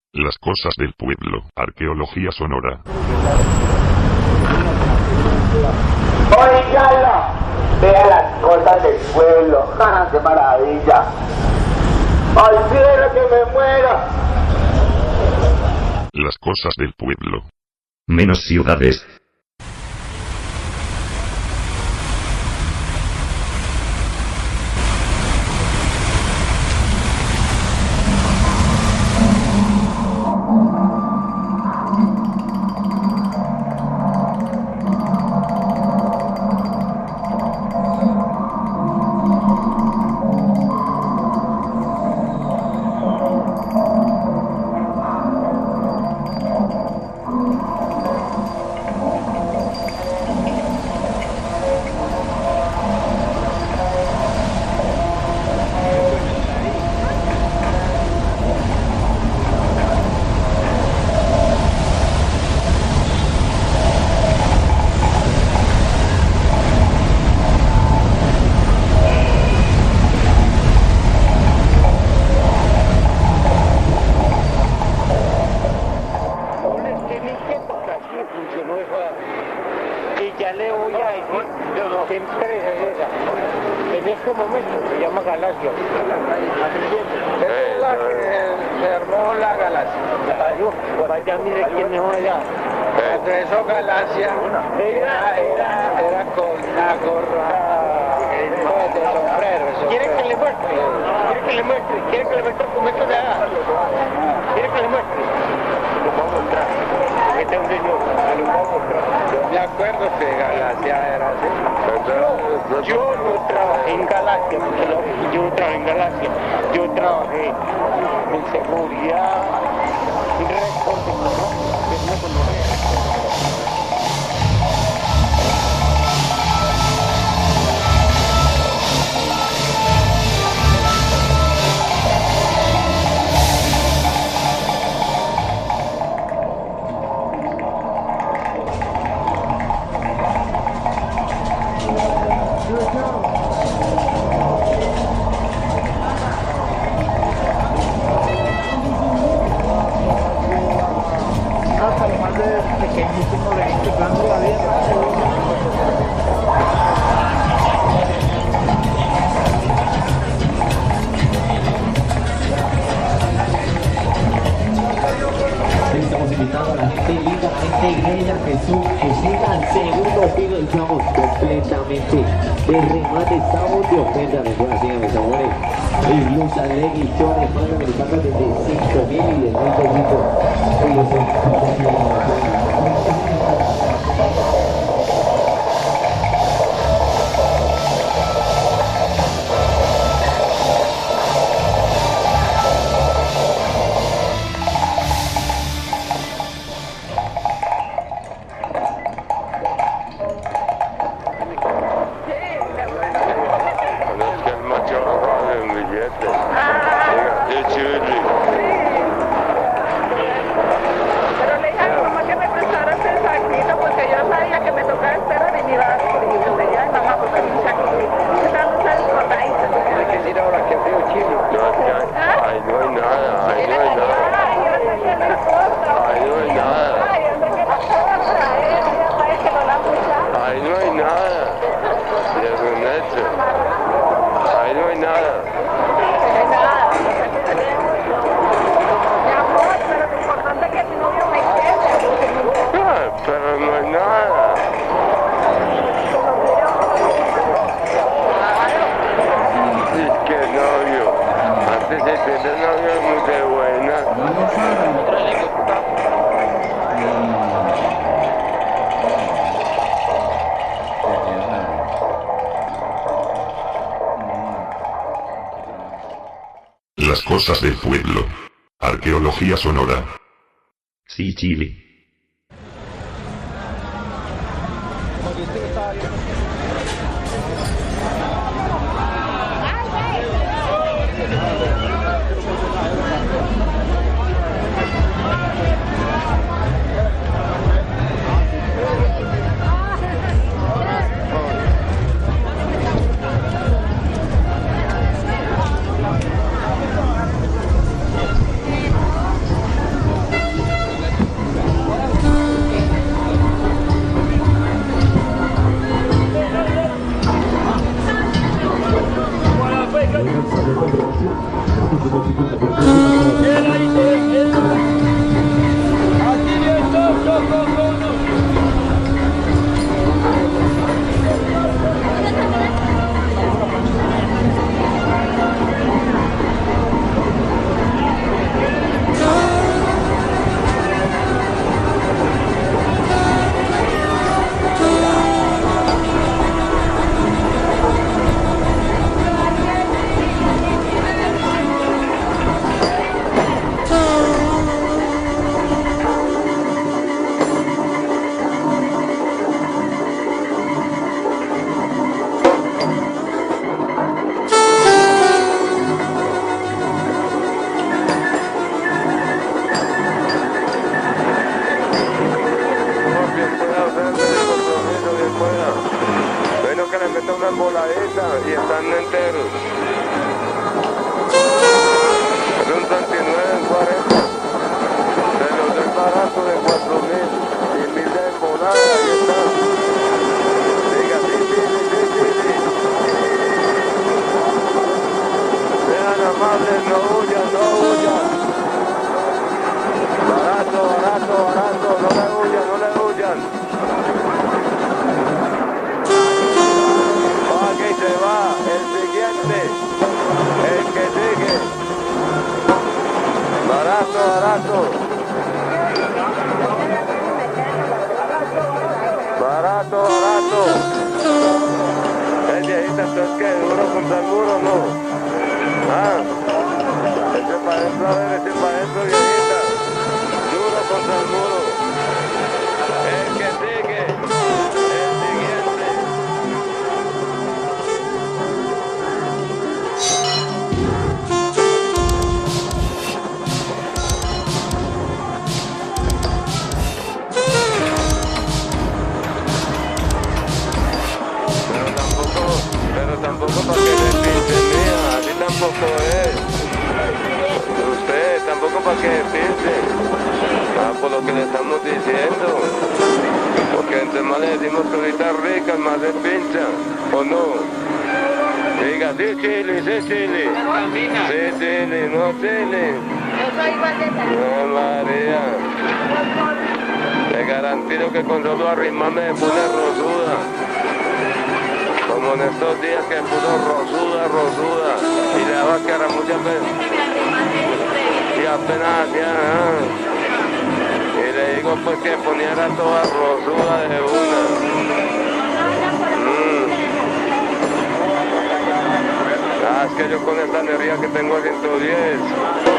Las cosas del pueblo. Arqueología sonora. Oígala, vea las cosas del pueblo. ¡Ja, qué maravilla! ¡Ay, quiero que me muera! Las cosas del pueblo. Menos ciudades. Y ya le voy a decir qué empresa es esa. En este momento se llama Galaxia. Es la que se armó la Galaxia. Vaya, mire quién es allá. Eso Galaxia era con la gorra de sombrero. ¿Quiere que le muestre? ¿Quiere que le muestre? ¿Quiere que le muestre el documento de allá? ¿Quiere que le muestre? Lo puedo mostrar. Este es un señor. Lo puedo mostrar. Yo me acuerdo que Galaxia era así. Yo no trabajé en Galaxia, yo no trabajé en Galaxia. Yo trabajé en seguridad, Estamos invitando a la gente linda, gente iglesia, Jesús, que siga al segundo piso, estamos completamente de remate, estamos de ofensa, me puedo decir, mis amores. Y Luz Alegre, Chore, Juan Americano desde 5.000 y 10.000 pesitos. Las cosas del pueblo. Arqueología sonora. Sí, Chile. están enteros. Es un 39 en 40. Se los doy barato de 4.000. Y 1.000 de volada, ahí está. Diga, sí. Sean amables, no huyan. Barato, no le huyan. Aquí se va, el siguiente, el que sigue. Barato. El viejita, entonces que duro contra el muro, ¿no? Ah, ese para adentro, viejita. Duro contra el muro. El que sigue, el siguiente. Pero tampoco para que le pinchen, mía, así tampoco es. Usted tampoco para que pinchen. Por lo que le estamos diciendo. Porque entre más le decimos cositas ricas, más se pinchan, ¿o no? Diga, sí, Chile. Sí, Chile, no Chile. Yo soy igual de No, María. Le garantizo que con solo arrimarme me pone rosuda. Como en estos días que puso rosuda. Y le daba que era muchas veces. Y apenas hacía y le digo pues que poniera toda rosuda de una. Es que yo con esta energía que tengo a 110